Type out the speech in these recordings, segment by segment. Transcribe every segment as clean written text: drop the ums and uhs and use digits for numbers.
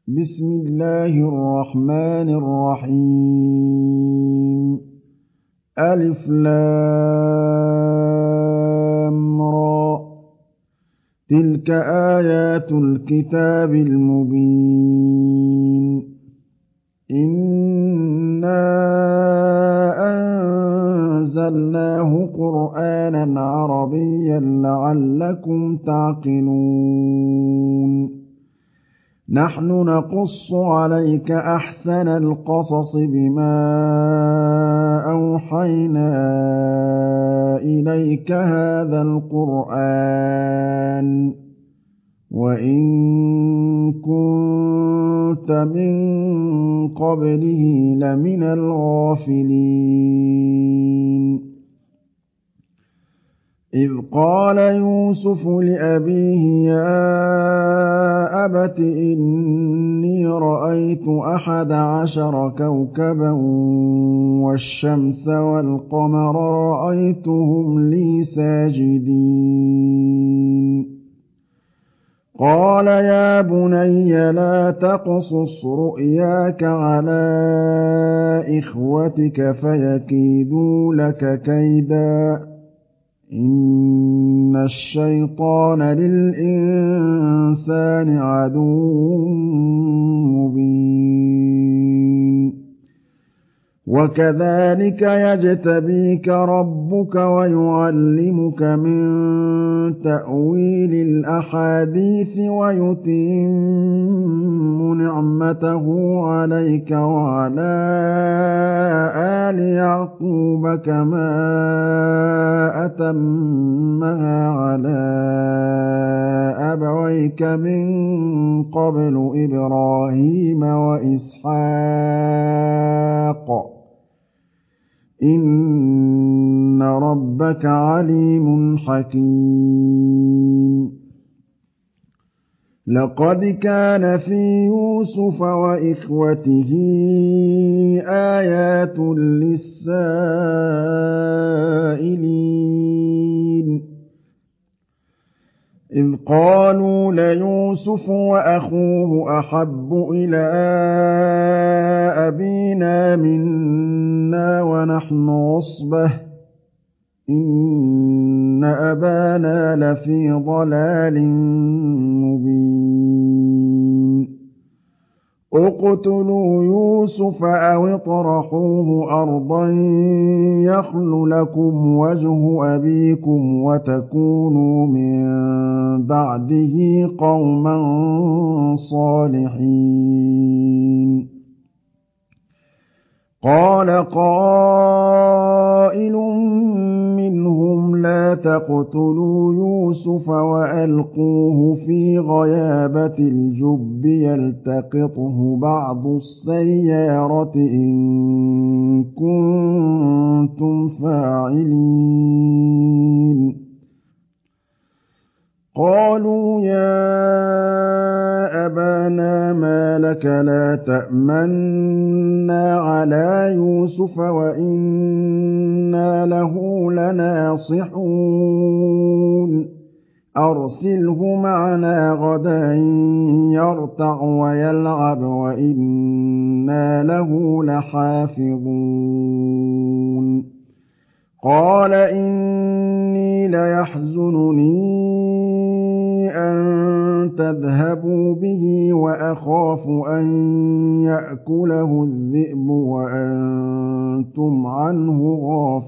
بسم الله الرحمن الرحيم ألف لام را تلك آيات الكتاب المبين إنا أنزلناه قرآنا عربيا لعلكم تعقلون نحن نقص عليك أحسن القصص بما أوحينا إليك هذا القرآن وإن كنت من قبله لمن الغافلين إذ قال يوسف لأبيه يا أبت إني رأيت 11 كوكبا والشمس والقمر رأيتهم لي ساجدين قال يا بني لا تقصص رؤياك على إخوتك فيكيدوا لك كيدا إن الشيطان للإنسان عدو مبين وكذلك يجتبيك ربك ويعلمك من تأويل الأحاديث ويتم نعمته عليك وعلى آل يعقوب كما أتمها على أبويك من قبل إبراهيم وإسحاق إن ربك عليم حكيم لقد كان في يوسف وإخوته آيات للسائلين إذ قالوا ليوسف وأخوه أحب إلى أبينا منا ونحن عصبة إن أبانا لفي ضلال مبين اقتلوا يوسف أو اطرحوه أرضا يخل لكم وجه أبيكم وتكونوا من بعده قوما صالحين قال قائل منهم لا تقتلوا يوسف وألقوه في غيابة الجب يلتقطه بعض السيارة إن كنتم فاعلين قالوا يا أبانا ما لك لا تأمنا على يوسف وإنا له لناصحون أرسله معنا غدا يرتع ويلعب وإنا له لحافظون قال إني ليحزنني أن تذهبوا به وأخاف أن يأكله الذئب وأنتم عنه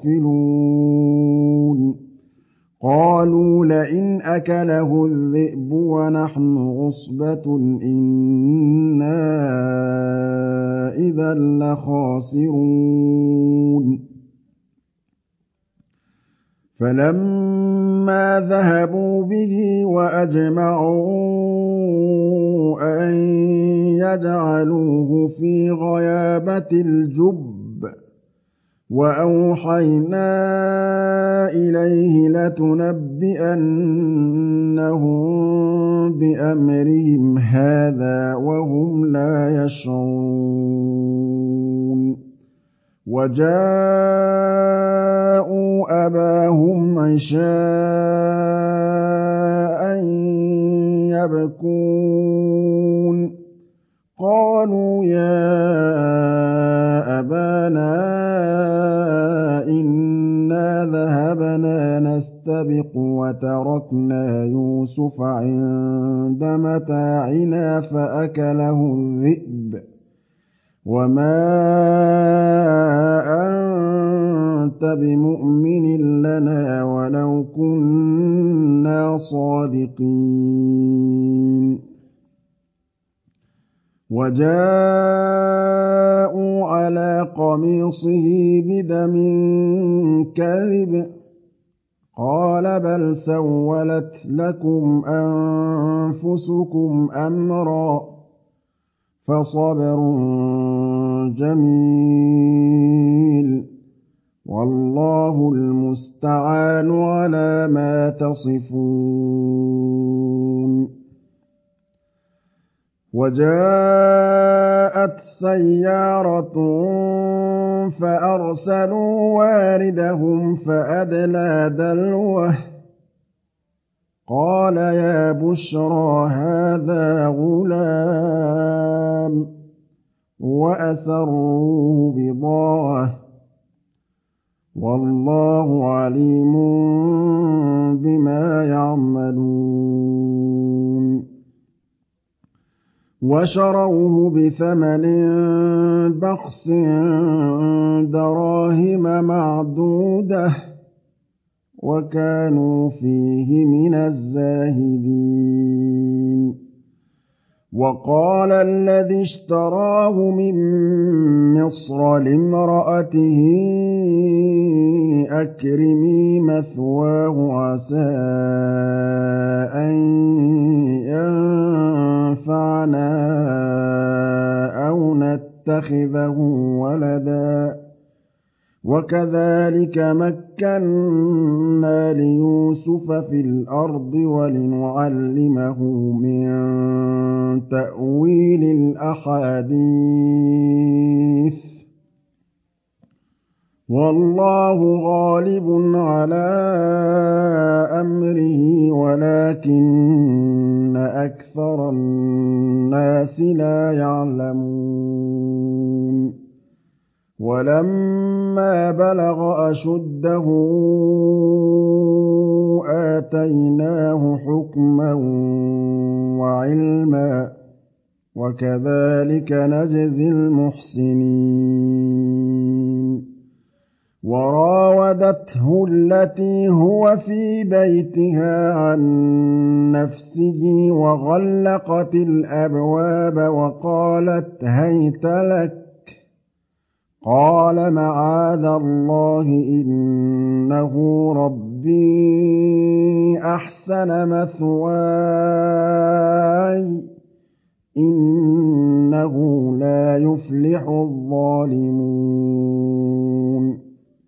غافلون قالوا لئن أكله الذئب ونحن عصبة إنا إذا لخاسرون فلما ذهبوا به وأجمعوا أن يجعلوه في غيابة الجب وأوحينا إليه لتنبئنهم بأمرهم هذا وهم لا يشعرون وجاءوا أباهم عشاء يبكون قَالُوا يَا أَبَانَا إِنَّا ذَهَبْنَا نَسْتَبِقُ وَتَرَكْنَا يُوسُفَ عِندَ مَتَاعِنَا فَأَكَلَهُ الذِّئْبُ وَمَا أَنتَ بِمُؤْمِنٍ لَّنَا وَلَوْ كُنَّا صَادِقِينَ وَجَاءُوا عَلَىٰ قَمِيصِهِ بِدَمٍ كَذِبٍ ۚ قَالَ بَلْ سَوَّلَتْ لَكُمْ أَنفُسُكُمْ أَمْرًا ۖ فَصَبْرٌ جَمِيلٌ ۖ وَاللَّهُ الْمُسْتَعَانُ عَلَىٰ مَا تَصِفُونَ وَجَاءَتْ سَيَّارَةٌ فَأَرْسَلُوا وَارِدَهُمْ فَأَدْلَىٰ دَلْوَهُ ۖ قَالَ يَا بُشْرَىٰ هَٰذَا غُلَامٌ ۚ وَأَسَرُّوهُ بِضَاعَةً ۚ وَاللَّهُ عَلِيمٌ بِمَا يَعْمَلُونَ وَشَرَوْهُ بِثَمَنٍ بَخْسٍ دَرَاهِمَ مَعْدُودَةٍ ۖ وَكَانُوا فِيهِ مِنَ الزَّاهِدِينَ وَقَالَ الَّذِي اشْتَرَاهُ مِن مِّصْرَ لِامْرَأَتِهِ أَكْرِمِي مَثْوَاهُ عَسَىٰ أَن يَنفَعَنَا أَوْ نَتَّخِذَهُ وَلَدًا ۚ وَكَذَٰلِكَ مَكَّنَّا لِيُوسُفَ فِي الْأَرْضِ وَلِنُعَلِّمَهُ مِن تَأْوِيلِ الْأَحَادِيثِ ۚ وَاللَّهُ غَالِبٌ عَلَىٰ أَمْرِهِ وَلَٰكِنَّ أَكْثَرَ النَّاسِ لَا يَعْلَمُونَ وَلَمَّا بَلَغَ أَشُدَّهُ آتَيْنَاهُ حُكْمًا وَعِلْمًا ۚ وَكَذَٰلِكَ نَجْزِي الْمُحْسِنِينَ وَرَاوَدَتْهُ الَّتِي هُوَ فِي بَيْتِهَا عَن نَّفْسِهِ وَغَلَّقَتِ الْأَبْوَابَ وَقَالَتْ هَيْتَ لَكَ ۚ قَالَ مَعَاذَ اللَّهِ ۖ إِنَّهُ رَبِّي أَحْسَنَ مَثْوَايَ ۖ إِنَّهُ لَا يُفْلِحُ الظَّالِمُونَ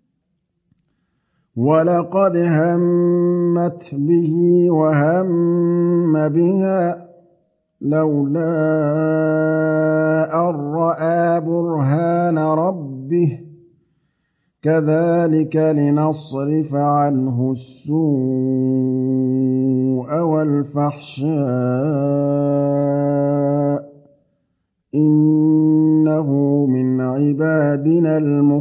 وَلَقَدْ هَمَّتْ بِهِ وَهَمَّ بِهَا ۖ لَوْلَا أَن رَّأَىٰ بُرْهَانَ رَبِّهِ ۚ كَذَٰلِكَ لِنَصْرِفَ عَنْهُ السُّوءَ وَالْفَحْشَاءَ ۚ إِنَّهُ مِنْ عِبَادِنَا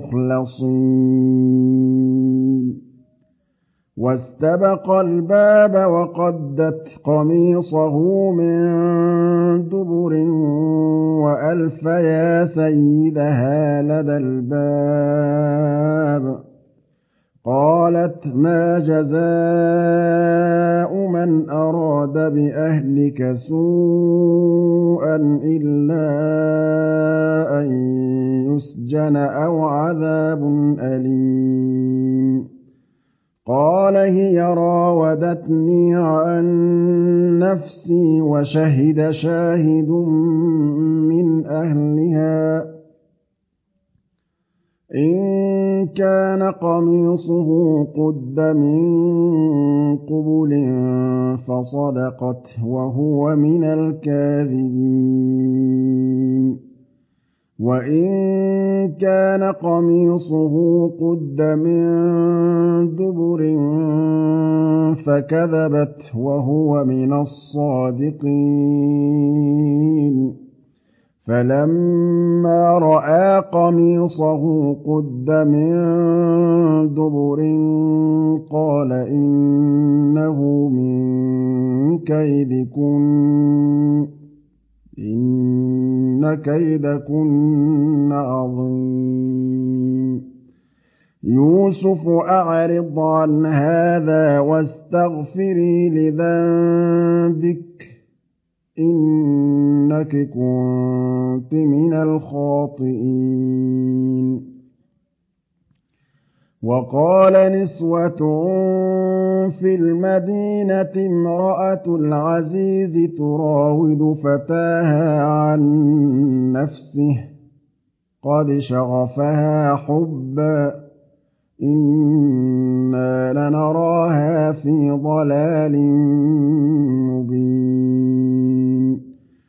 الْمُخْلَصِينَ وَاسْتَبَقَ الْبَابَ وَقَدَّتْ قَمِيصَهُ مِن دُبُرٍ وَأَلْفَ يَا سَيِّدَهَا لَدَى الْبَابِ ۚ قَالَتْ مَا جَزَاءُ مَنْ أَرَادَ بِأَهْلِكَ سُوءًا إِلَّا أَن يُسْجَنَ أَوْ عَذَابٌ أَلِيمٌ قَالَ هِيَ رَاوَدَتْنِي عَن نَّفْسِي ۖ وَشَهِدَ شَاهِدٌ مِّنْ أَهْلِهَا إِن كَانَ قَمِيصُهُ قُدَّ مِن قُبُلٍ فَصَدَقَتْ وَهُوَ مِنَ الْكَاذِبِينَ وَإِن كَانَ قَمِيصُهُ قُدَّ مِن دُبُرٍ فَكَذَبَتْ وَهُوَ مِنَ الصَّادِقِينَ فَلَمَّا رَأَىٰ قَمِيصَهُ قُدَّ مِن دُبُرٍ قَالَ إِنَّهُ مِن كَيْدِكُنَّ ۖ إِنَّ كَيْدَكُنَّ عَظِيمٌ يُوسُفُ أَعْرِضْ عَنْ هَٰذَا وَاسْتَغْفِرِي لِذَنبِكِ إِنَّكِ كُنتِ مِنَ الْخَاطِئِينَ وَقَالَ نِسْوَةٌ فِي الْمَدِينَةِ امْرَأَتُ الْعَزِيزِ تُرَاوِدُ فَتَاهَا عَن نَّفْسِهِ ۖ قَدْ شَغَفَهَا حُبًّا إِنَّا لَنَرَاهَا فِي ضَلَالٍ مُّبِينٍ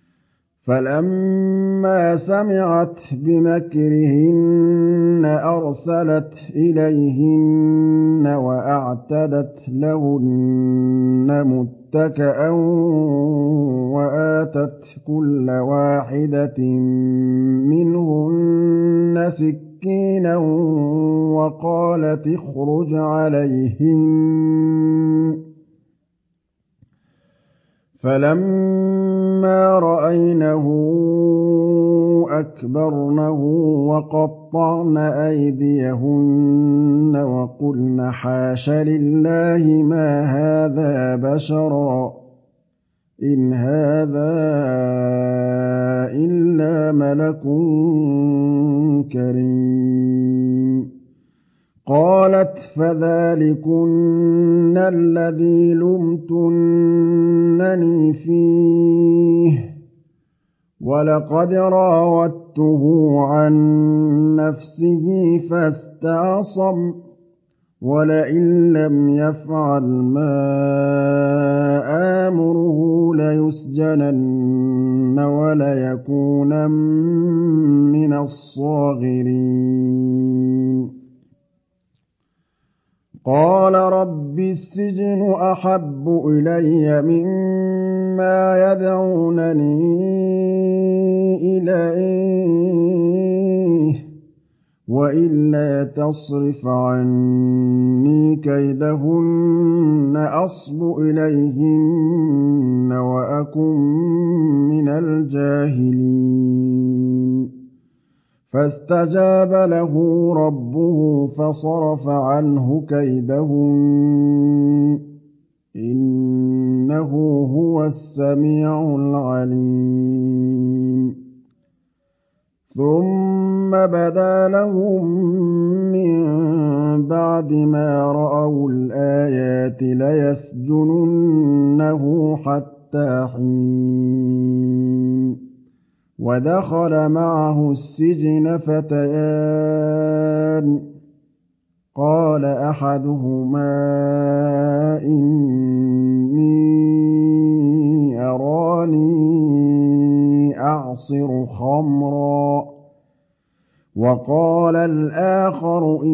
فَلَمَّا سَمِعَتْ بِمَكْرِهِنَّ أَرْسَلَتْ إِلَيْهِنَّ وَأَعْتَدَتْ لَهُنَّ مُتَّكَأً وَآتَتْ كُلَّ وَاحِدَةٍ مِّنْهُنَّ سِكِّينًا وَقَالَتِ اخْرُجْ عَلَيْهِنَّ فَلَمَّا رَأَيْنَهُ أَكْبَرْنَهُ وَقَطَّعْنَ أَيْدِيَهُنَّ وَقُلْنَ حَاشَ لِلَّهِ مَا هَٰذَا بَشَرًا إِنْ هَٰذَا إِلَّا مَلَكٌ كَرِيمٌ قَالَتْ فَذَٰلِكُنَّ الَّذِي لُمْتُنَّنِي فِيهِ ۖ وَلَقَدْ رَاوَدتُّهُ عَن نَّفْسِهِ فَاسْتَعْصَمَ ۖ وَلَئِن لَّمْ يَفْعَلْ مَا آمُرُهُ لَيُسْجَنَنَّ وَلَيَكُونًا مِّنَ الصَّاغِرِينَ قَالَ رَبِّ السِّجْنُ أَحَبُّ إِلَيَّ مِمَّا يَدْعُونَنِي إِلَيْهِ ۖ وَإِلَّا تَصْرِفْ عَنِّي كَيْدَهُنَّ أَصْبُ إِلَيْهِنَّ وَأَكُن مِّنَ الْجَاهِلِينَ فَاسْتَجَابَ لَهُ رَبُّهُ فَصَرَفَ عَنْهُ كَيْدَهُنَّ ۚ إِنَّهُ هُوَ السَّمِيعُ الْعَلِيمُ ثُمَّ بَدَا لَهُم مِّن بَعْدِ مَا رَأَوُا الْآيَاتِ لَيَسْجُنُنَّهُ حَتَّىٰ حِينٍ وَدَخَلَ مَعَهُ السِّجْنَ فَتَيَانِ ۖ قَالَ أَحَدُهُمَا إِنِّي أَرَانِي أَعْصِرُ خَمْرًا ۖ وَقَالَ الْآخَرُ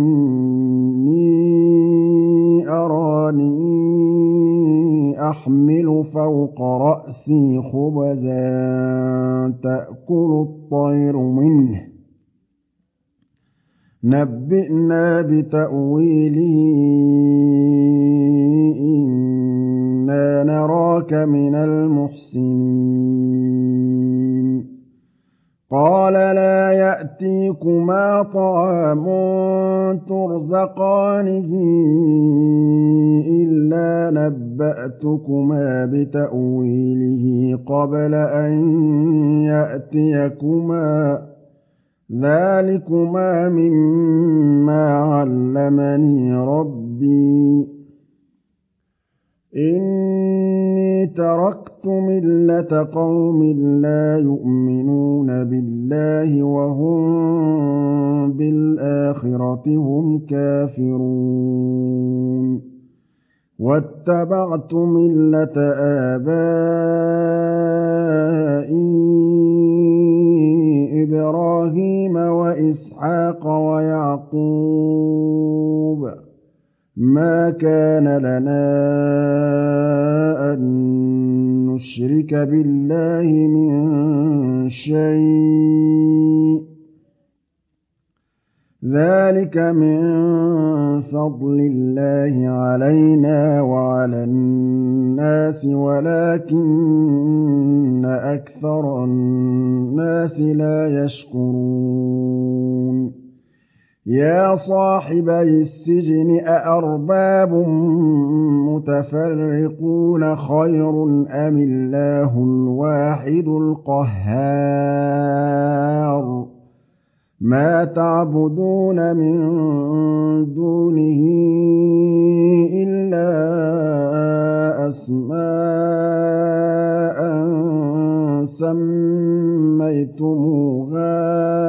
إِنِّي أَرَانِي أَحْمِلُ فَوْقَ رَأْسِي خُبْزًا تَأْكُلُ الطَّيْرُ مِنْهُ ۖ نَبِّئْنَا بِتَأْوِيلِهِ إِنَّا نَرَاكَ مِنَ الْمُحْسِنِينَ قَالَ لَا يَأْتِيكُمَا طَعَامٌ تُرْزَقَانِهِ إِلَّا نَبَّأْتُكُمَا بِتَأْوِيلِهِ قَبْلَ أَن يَأْتِيَكُمَا ۚ ذَٰلِكُمَا مِمَّا عَلَّمَنِي رَبِّي ۚ إِنِّي تَرَكْتُ مِلَّةَ قَوْمٍ لَّا يُؤْمِنُونَ بِاللَّهِ وَهُم بِالْآخِرَةِ هُمْ كَافِرُونَ وَاتَّبَعْتُ مِلَّةَ آبَائِي إِبْرَاهِيمَ وَإِسْحَاقَ وَيَعْقُوبَ ۚ مَا كَانَ لَنَا أَن نُّشْرِكَ بِاللَّهِ مِن شَيْءٍ ۚ ذَٰلِكَ مِن فَضْلِ اللَّهِ عَلَيْنَا وَعَلَى النَّاسِ وَلَٰكِنَّ أَكْثَرَ النَّاسِ لَا يَشْكُرُونَ يَا صَاحِبَيِ السِّجْنِ أَأَرْبَابٌ مُّتَفَرِّقُونَ خَيْرٌ أَمِ اللَّهُ الْوَاحِدُ الْقَهَّارُ مَا تَعْبُدُونَ مِن دُونِهِ إِلَّا أَسْمَاءً سَمَّيْتُمُوهَا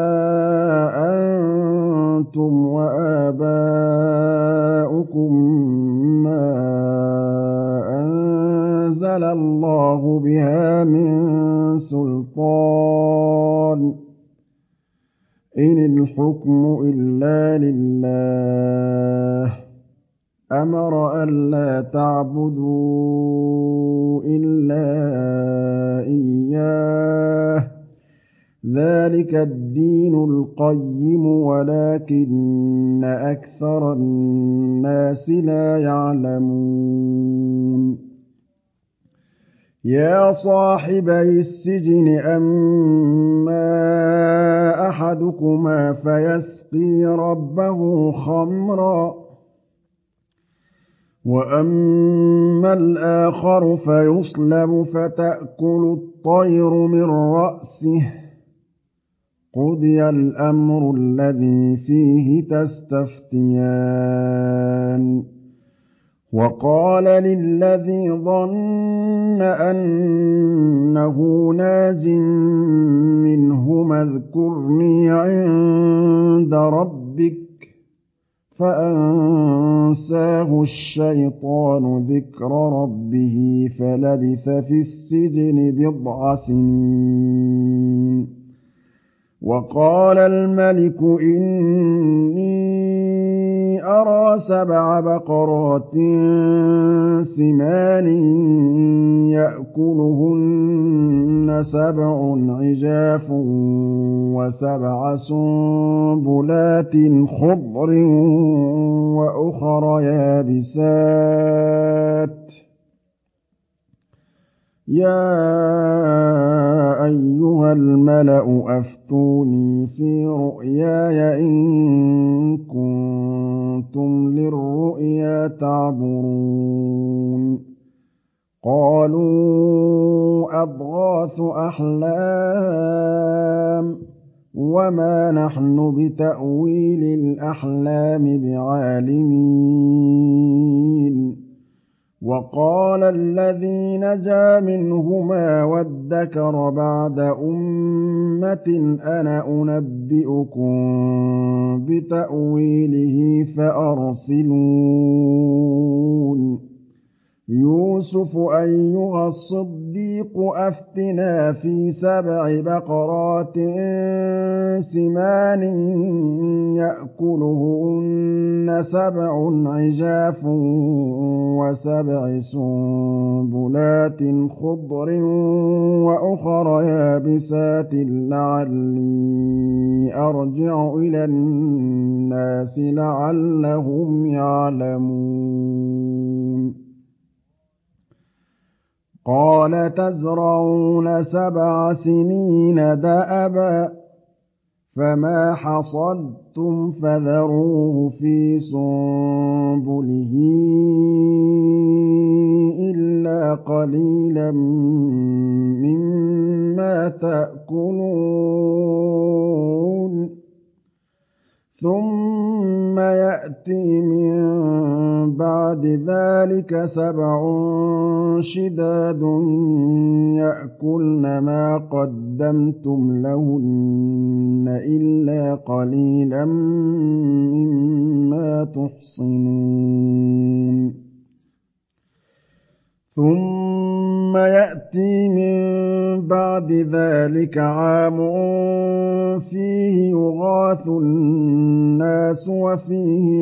أَنتُمْ وَآبَاؤُكُم مَّا أَنزَلَ اللَّهُ بِهَا مِن سُلْطَانٍ ۚ إِنِ الْحُكْمُ إِلَّا لِلَّهِ ۚ أَمَرَ أَلَّا تَعْبُدُوا إِلَّا إِيَّاهُ ۚ ذَٰلِكَ الدِّينُ الْقَيِّمُ وَلَٰكِنَّ أَكْثَرَ النَّاسِ لَا يَعْلَمُونَ يَا صَاحِبَيِ السِّجْنِ أَمَّا أَحَدُكُمَا فَيَسْقِي رَبَّهُ خَمْرًا وَأَمَّا الْآخَرُ فَيُصْلَبُ فَتَأْكُلُ الطَّيْرُ مِن رَّأْسِهِ ۚ قُضِيَ الْأَمْرُ الَّذِي فِيهِ تَسْتَفْتِيَانِ وَقَالَ لِلَّذِي ظَنَّ أَنَّهُ نَاجٍ مِّنْهُمَا اذْكُرْنِي عِندَ رَبِّكَ فَأَنسَاهُ الشَّيْطَانُ ذِكْرَ رَبِّهِ فَلَبِثَ فِي السِّجْنِ بِضْعَ سِنِينَ وَقَالَ الْمَلِكُ إِنِّي أَرَىٰ 7 بَقَرَاتٍ سِمَانٍ يَأْكُلُهُنَّ 7 عِجَافٌ و7 سُنبُلَاتٍ خُضْرٍ وَأُخَرَ يَابِسَاتٍ ۖ يَا أَيُّهَا الْمَلَأُ أَفْتُونِي فِي رُؤْيَايَ إِن كُنتُمْ لِلرُّؤْيَا تَعْبُرُونَ قَالُوا أَضْغَاثُ أَحْلَامٍ ۖ وَمَا نَحْنُ بِتَأْوِيلِ الْأَحْلَامِ بِعَالِمِينَ وَقَالَ الَّذِي نَجَا مِنْهُمَا وَادَّكَرَ بَعْدَ أُمَّةٍ أَنَا أُنَبِّئُكُم بِتَأْوِيلِهِ فَأَرْسِلُونِ يُوسُفُ أَيُّهَا الصِّدِّيقُ أَفْتِنَا فِي 7 بَقَرَاتٍ سِمَانٍ يَأْكُلُهُنَّ 7 عِجَافٌ و7 سُنبُلَاتٍ خُضْرٍ وَأُخَرَ يَابِسَاتٍ لَّعَلِّي أَرْجِعُ إِلَى النَّاسِ لَعَلَّهُمْ يَعْلَمُونَ قَالَ تَزْرَعُونَ 7 سِنِينَ دَأَبًا فَمَا حَصَدتُّمْ فَذَرُوهُ فِي سُنبُلِهِ إِلَّا قَلِيلًا مِّمَّا تَأْكُلُونَ ثُمَّ يَأْتِي مِن بَعْدِ ذَٰلِكَ 7 شِدَادٌ يَأْكُلْنَ مَا قَدَّمْتُمْ لَهُنَّ إِلَّا قَلِيلًا مِّمَّا تُحْصِنُونَ ثُمَّ يَأْتِي مِن بَعْدِ ذَٰلِكَ عَامٌ فِيهِ يُغَاثُ النَّاسُ وَفِيهِ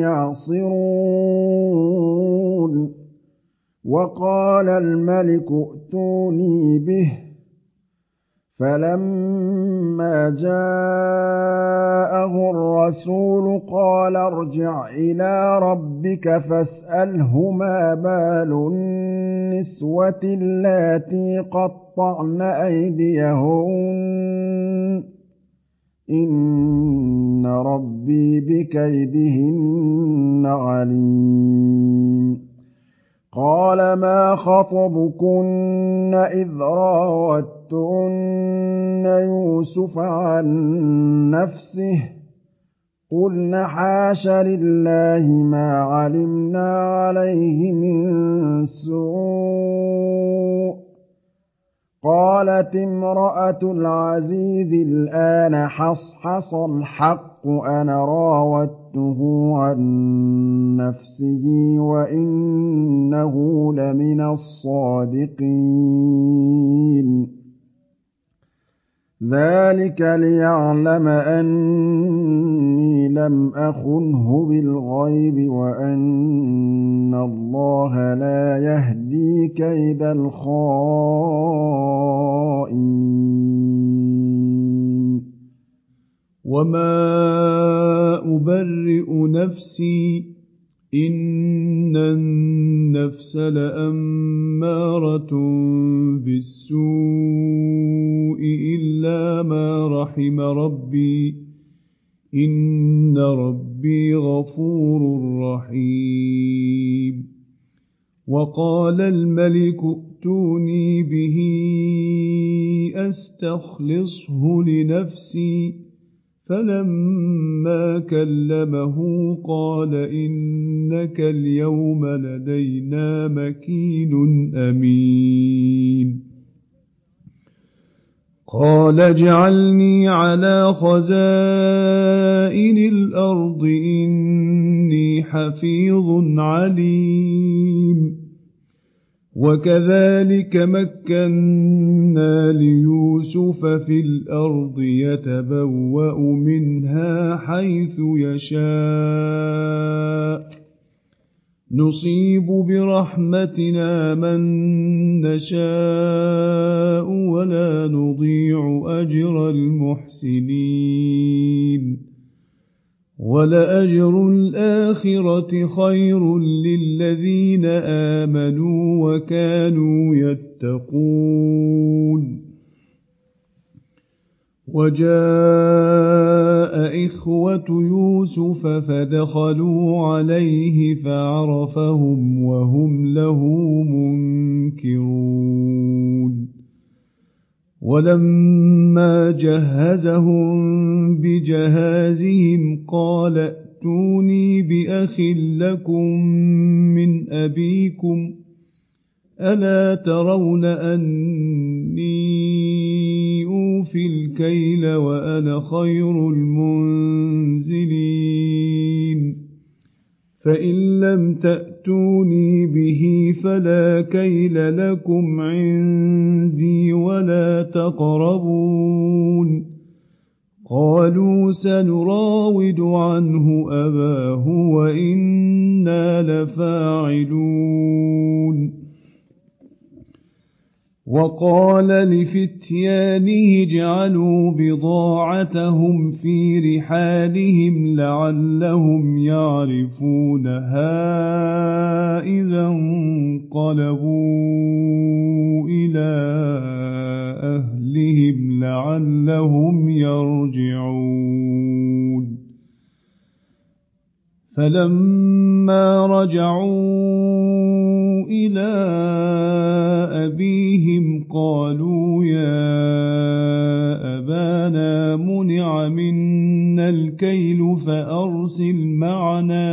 يَعْصِرُونَ وَقَالَ الْمَلِكُ ائْتُونِي بِهِ ۖ فَلَمَّا جَاءَهُ الرَّسُولُ قَالَ ارْجِعْ إِلَىٰ رَبِّكَ فَاسْأَلْهُ مَا بَالُ النِّسْوَةِ اللَّاتِي قَطَّعْنَ أَيْدِيَهُنَّ ۚ إِنَّ رَبِّي بِكَيْدِهِنَّ عَلِيمٌ قَالَ مَا خَطْبُكُنَّ إِذْ رَاوَدتُّنَّ يُوسُفَ عَن نَّفْسِهِ ۚ قُلْنَ حَاشَ لِلَّهِ مَا عَلِمْنَا عَلَيْهِ مِن سُوءٍ ۚ قَالَتِ امْرَأَتُ الْعَزِيزِ الْآنَ حَصْحَصَ الْحَقُّ أَنَا رَاوَدتُّهُ عَن نَّفْسِهِ وَإِنَّهُ لَمِنَ الصَّادِقِينَ ذَٰلِكَ لِيَعْلَمَ أَنِّي لَمْ أَخُنْهُ بِالْغَيْبِ وَأَنَّ اللَّهَ لَا يَهْدِي كَيْدَ الْخَائِنِينَ وَمَا أُبَرِّئُ نَفْسِي ۚ إِنَّ النَّفْسَ لَأَمَّارَةٌ بِالسُّوءِ إِلَّا مَا رَحِمَ رَبِّي ۚ إِنَّ رَبِّي غَفُورٌ رَّحِيمٌ وَقَالَ الْمَلِكُ ائْتُونِي بِهِ أَسْتَخْلِصْهُ لِنَفْسِي ۖ فَلَمَّا كَلَّمَهُ قَالَ إِنَّكَ الْيَوْمَ لَدَيْنَا مَكِينٌ أَمِينٌ قَالَ اجْعَلْنِي عَلَىٰ خَزَائِنِ الْأَرْضِ ۖ إِنِّي حَفِيظٌ عَلِيمٌ وَكَذَٰلِكَ مَكَّنَّا لِيُوسُفَ فِي الْأَرْضِ يَتَبَوَّأُ مِنْهَا حَيْثُ يَشَاءُ ۚ نُصِيبُ بِرَحْمَتِنَا مَن نَّشَاءُ وَلَا نُضِيعُ أَجْرَ الْمُحْسِنِينَ وَلَأَجْرُ الْآخِرَةِ خَيْرٌ لِّلَّذِينَ آمَنُوا وَكَانُوا يَتَّقُونَ وَجَاءَ إِخْوَةُ يُوسُفَ فَدَخَلُوا عَلَيْهِ فَعَرَفَهُمْ وَهُمْ لَهُ مُنكِرُونَ وَلَمَّا جَهَّزَهُم بِجَهَازِهِمْ قَالَ ائْتُونِي بِأَخٍ لَّكُم مِّنْ أَبِيكُمْ ۚ أَلَا تَرَوْنَ أَنِّي أُوفِي الْكَيْلَ وَأَنَا خَيْرُ الْمُنزِلِينَ فَإِن لَّمْ تَأْتُونِي بِهِ فَلَا كَيْلَ لَكُمْ عِندِي وَلَا تَقْرَبُونِ قَالُوا سَنُرَاوِدُ عَنْهُ أَبَاهُ وَإِنَّا لَفَاعِلُونَ وَقَالَ لِفِتْيَانِهِ اجْعَلُوا بِضَاعَتَهُمْ فِي رِحَالِهِمْ لَعَلَّهُمْ يَعْرِفُونَهَا إِذَا انقَلَبُوا إِلَىٰ أَهْلِهِمْ لَعَلَّهُمْ يَرْجِعُونَ فَلَمَّا رَجَعُوا إِلَىٰ أَبِيهِمْ قَالُوا يَا أَبَانَا مُنِعَ مِنَّا الْكَيْلُ فَأَرْسِلْ مَعَنَا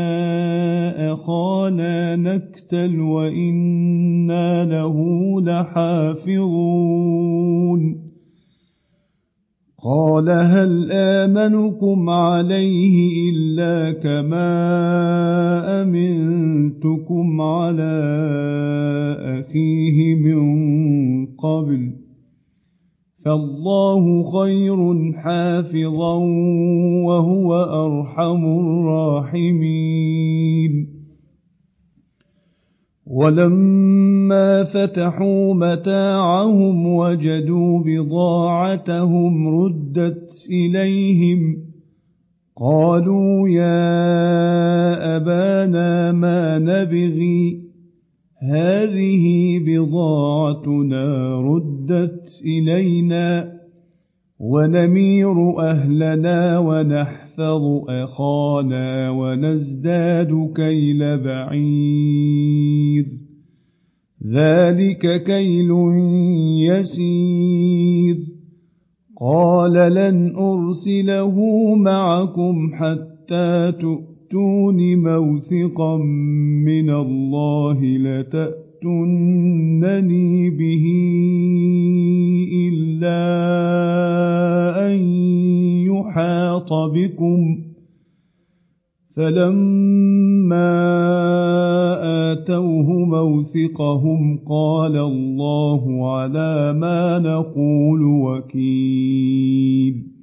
أَخَانَا نَكْتَلْ وَإِنَّا لَهُ لَحَافِظُونَ قال هل آمنكم عليه إلا كما أمنتكم على أخيه من قبل فالله خير حافظا وهو أرحم الراحمين ولما فتحوا متاعهم وجدوا بضاعتهم ردت إليهم قالوا يا أبانا ما نبغي هذه بضاعتنا ردت إلينا ونمير أهلنا ونحفظ أخانا ونزداد كيل بعير ذلك كيل يسير قال لن أرسله معكم حتى تؤتون موثقا من الله لتأتونني به إلا أن يحاط بكم فلما آتوه موثقهم قال الله على ما نقول وكيل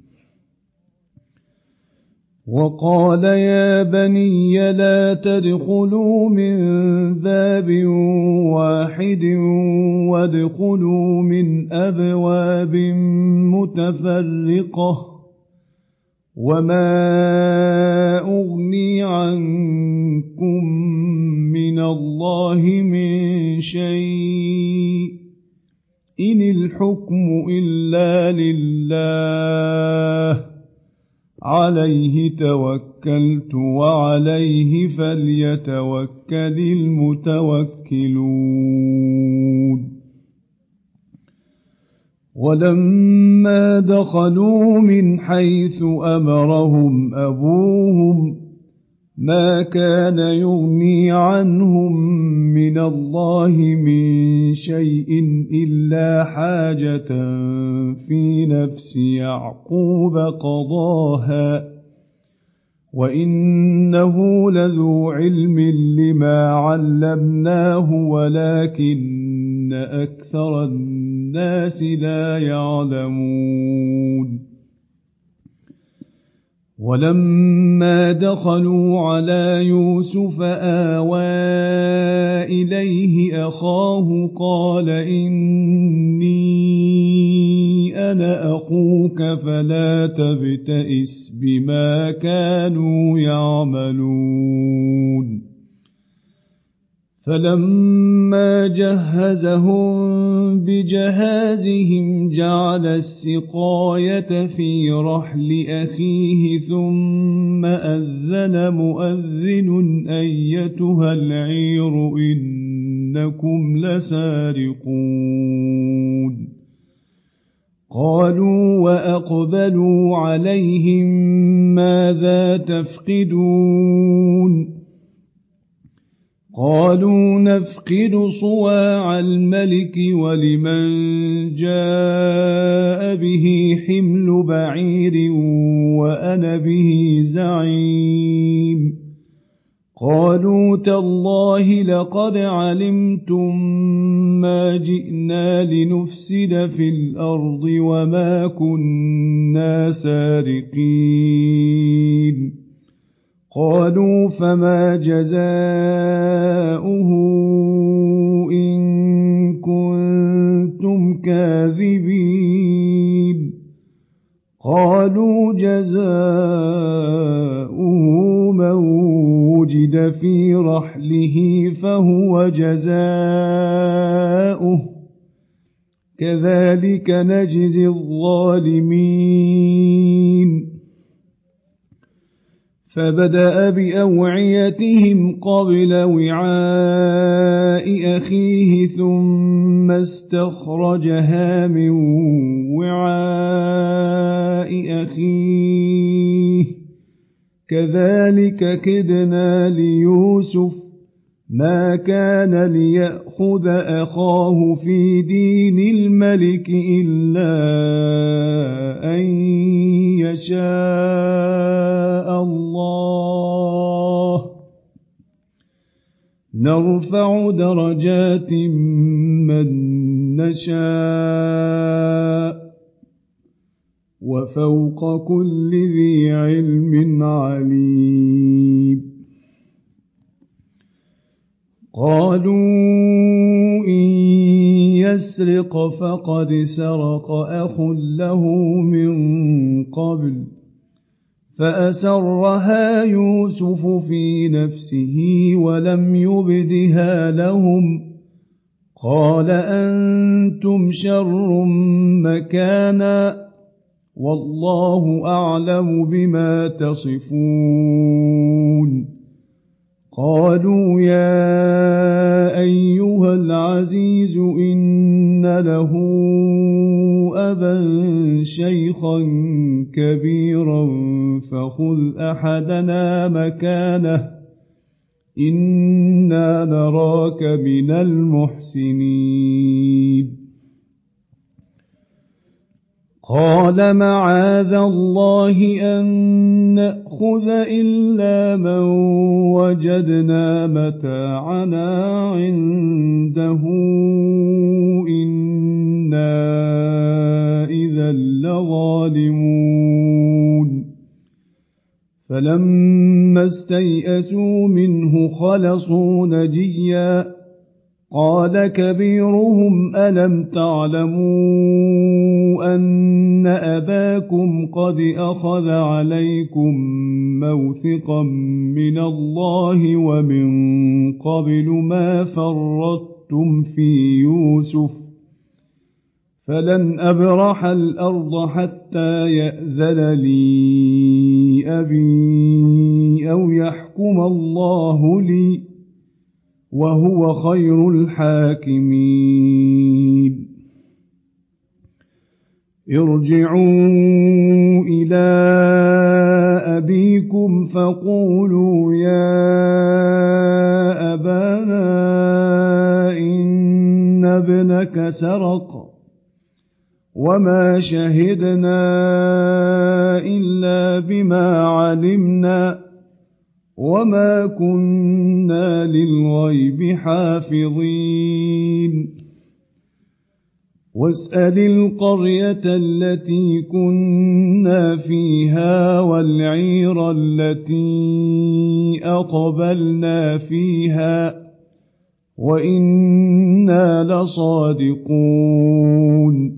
وقال يا بني لا تدخلوا من باب واحد وادخلوا من أبواب متفرقة وما أغني عنكم من الله من شيء إن الحكم إلا لله عليه توكلت وعليه فليتوكل المتوكلون ولما دخلوا من حيث أمرهم أبوهم ما كان يغني عنهم من الله من شيء إلا حاجة في نفس يعقوب قضاها وإنه لذو علم لما علمناه ولكن أكثر الناس لا يعلمون ولما دخلوا على يوسف آوى إليه أخاه قال إني أنا أخوك فلا تبتئس بما كانوا يعملون فلما جهزهم بجهازهم جعل السقاية في رحل أخيه ثم أذن مؤذن أيتها العير إنكم لسارقون قالوا وأقبلوا عليهم ماذا تفقدون قالوا نفقد صواع الملك ولمن جاء به حمل بعير وأنا به زعيم قالوا تالله لقد علمتم ما جئنا لنفسد في الأرض وما كنا سارقين قالوا فما جزاؤه إن كنتم كاذبين قالوا جزاؤه من وجد في رحله فهو جزاؤه كذلك نجزي الظالمين فبدأ بأوعيتهم قبل وعاء أخيه ثم استخرجها من وعاء أخيه كذلك كدنا ليوسف ما كان ليأخذ أخاه في دين الملك إلا أن يشاء الله نرفع درجات من نشاء وفوق كل ذي علم عليم قالوا إن يسرق فقد سرق أخ له من قبل فأسرها يوسف في نفسه ولم يبدها لهم قال أنتم شر مكانا والله أعلم بما تصفون قالوا يا أيها العزيز إن له أبا شيخا كبيرا فخذ أحدنا مكانه إنا نراك من المحسنين قال معاذ الله أن نأخذ إلا من وجدنا متاعنا عنده إنا إذا لظالمون فلما استيئسوا منه خلصوا نجيا قال كبيرهم ألم تعلموا أن أباكم قد أخذ عليكم موثقا من الله ومن قبل ما فرطتم في يوسف فلن أبرح الأرض حتى يأذن لي أبي أو يحكم الله لي وهو خير الحاكمين ارجعوا إلى أبيكم فقولوا يا أبانا إن ابنك سرق وما شهدنا إلا بما علمنا وما كنا للغيب حافظين واسأل القرية التي كنا فيها والعير التي أقبلنا فيها وإنا لصادقون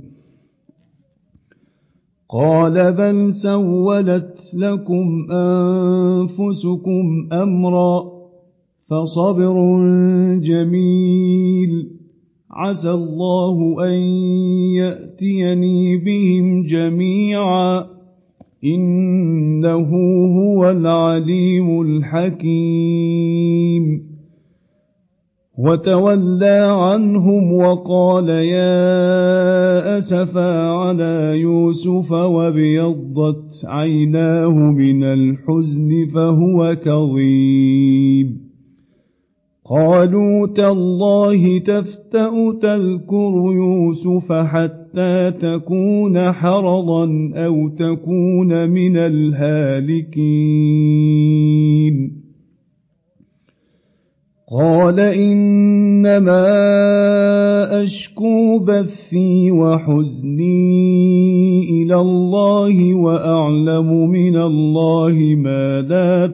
قال بل سولت لكم أنفسكم أمرا فصبر جميل عسى الله أن يأتيني بهم جميعا إنه هو العليم الحكيم وتولى عنهم وقال يا أسفا على يوسف وابيضت عيناه من الحزن فهو كظيم قالوا تالله تفتأ تذكر يوسف حتى تكون حرضا أو تكون من الهالكين قال إنما أشكو بثي وحزني إلى الله وأعلم من الله ما لا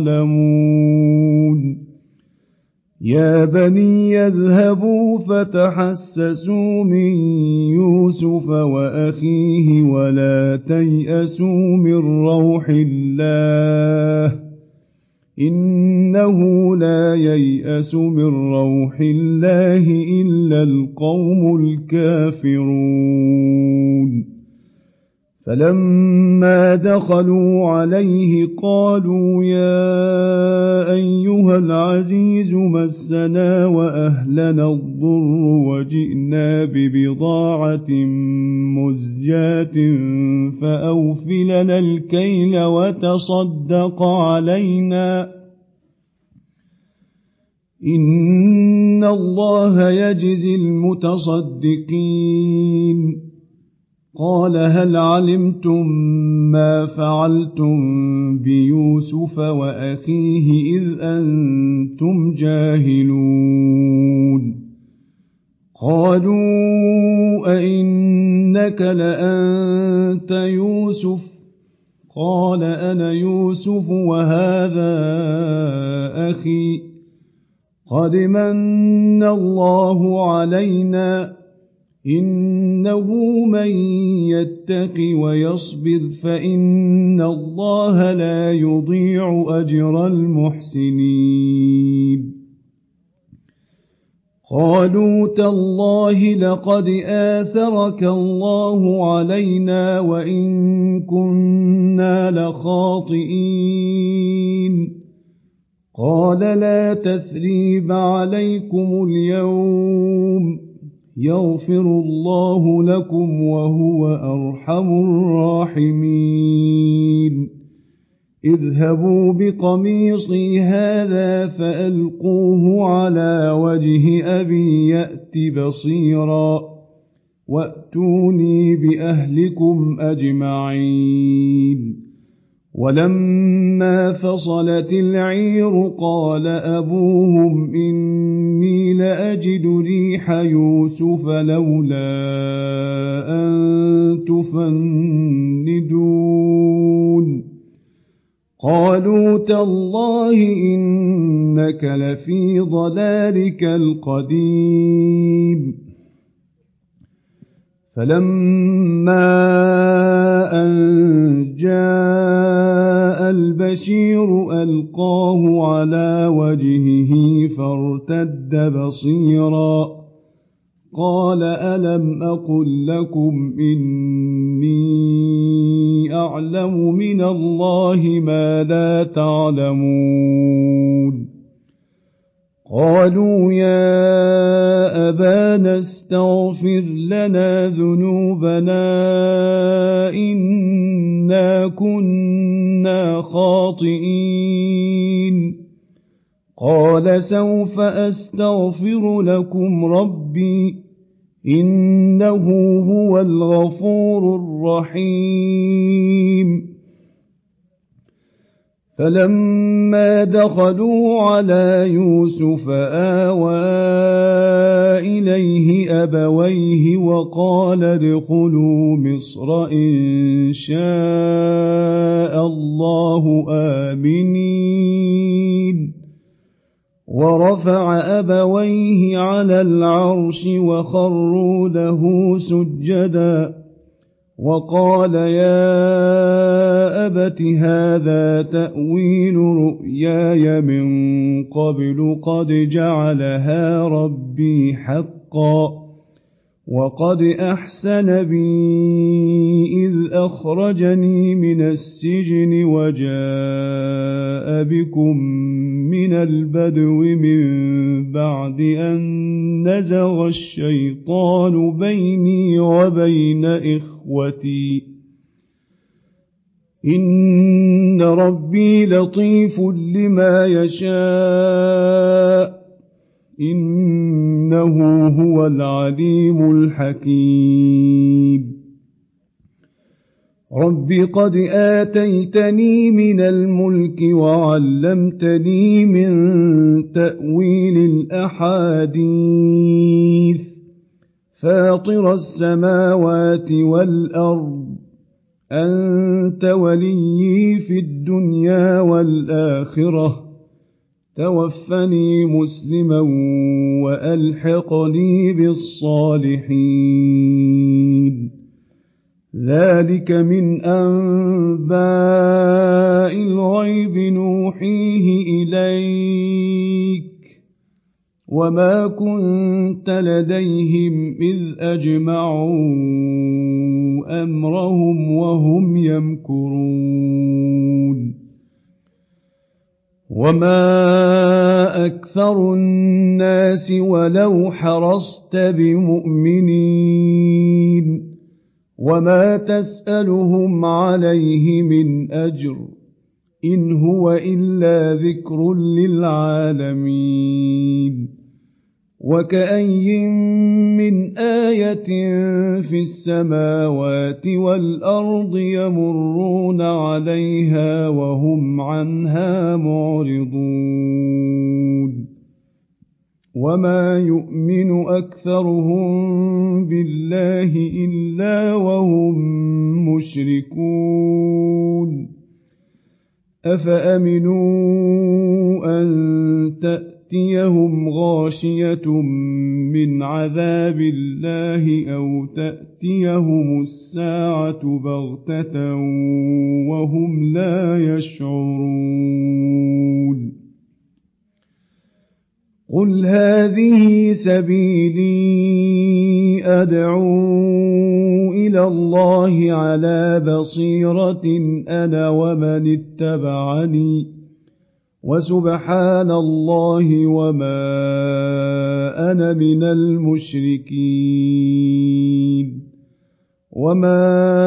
تعلمون يا بني يذهبوا فتحسسوا من يوسف وأخيه ولا تيأسوا من روح الله إنه لا ييأس من روح الله إلا القوم الكافرون فلما دخلوا عليه قالوا يا أيها العزيز مسنا وأهلنا الضر وجئنا ببضاعة مزجاة فأوفلنا الكيل وتصدق علينا إن الله يجزي المتصدقين قال هل علمتم ما فعلتم بيوسف وأخيه إذ أنتم جاهلون قالوا أئنك لأنت يوسف قال أنا يوسف وهذا أخي قد من الله علينا إنه من يتق ويصبر فإن الله لا يضيع أجر المحسنين قالوا تالله لقد آثرك الله علينا وإن كنا لخاطئين قال لا تثريب عليكم اليوم يغفر الله لكم وهو أرحم الراحمين اذهبوا بقميصي هذا فألقوه على وجه أبي يأت بصيرا وأتوني بأهلكم أجمعين ولما فصلت العير قال أبوهم إني لأجد ريح يوسف لولا أن تفندون قالوا تالله إنك لفي ضلالك القديم فلما أن جاء البشير ألقاه على وجهه فارتد بصيرا قال ألم أقل لكم إني أعلم من الله ما لا تعلمون قالوا يا أبانا استغفر لنا ذنوبنا إنا كنا خاطئين قال سوف أستغفر لكم ربي إنه هو الغفور الرحيم فلما دخلوا على يوسف آوى إليه أبويه وقال ادخلوا مصر إن شاء الله آمنين ورفع أبويه على العرش وخروا له سجدا وقال يا أبت هذا تأويل رؤياي من قبل قد جعلها ربي حقا وقد أحسن بي إذ أخرجني من السجن وجاء بكم من البدو من بعد أن نزغ الشيطان بيني وبين إخوتي إن ربي لطيف لما يشاء إنه هو العليم الحكيم رب قد آتيتني من الملك وعلمتني من تأويل الأحاديث فاطر السماوات والأرض أنت وليي في الدنيا والآخرة توفني مسلما وألحقني بالصالحين ذلك من أنباء الغيب نوحيه إليك وما كنت لديهم إذ أجمعوا أمرهم وهم يمكرون وما أكثر الناس ولو حرصت بمؤمنين وما تسألهم عليه من أجر إن هو إلا ذكر للعالمين وكأي من آية في السماوات والأرض يمرون عليها وهم عنها معرضون وما يؤمن أكثرهم بالله إلا وهم مشركون أفأمنوا أن تأتيهم غاشية من عذاب الله أو تأتيهم الساعة بغتة وهم لا يشعرون قل هذه سبيلي أدعو إلى الله على بصيرة أنا ومن اتبعني وسبحان الله وما أنا من المشركين وما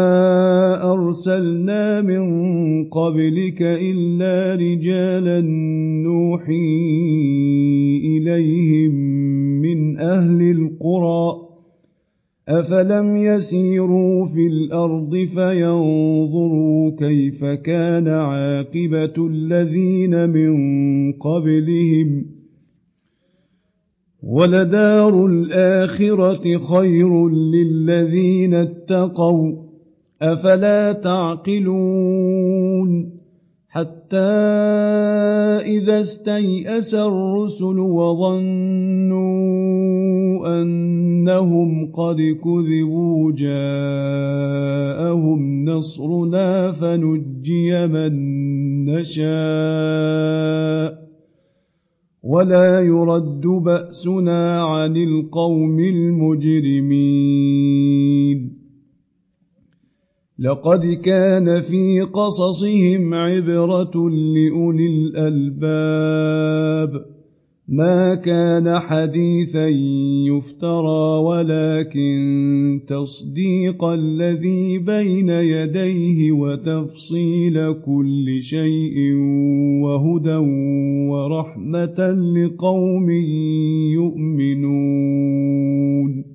أرسلنا من قبلك إلا رجالا نوحي إليهم من أهل القرى أفلم يسيروا في الأرض فينظروا كيف كان عاقبة الذين من قبلهم ولدار الآخرة خير للذين اتقوا أفلا تعقلون حتى إذا استيأس الرسل وظنوا أنهم قد كذبوا جاءهم نصرنا فنجي من نشاء ولا يرد بأسنا عن القوم المجرمين لقد كان في قصصهم عبرة لأولي الألباب ما كان حديثا يفترى ولكن تصديق الذي بين يديه وتفصيل كل شيء وهدى ورحمة لقوم يؤمنون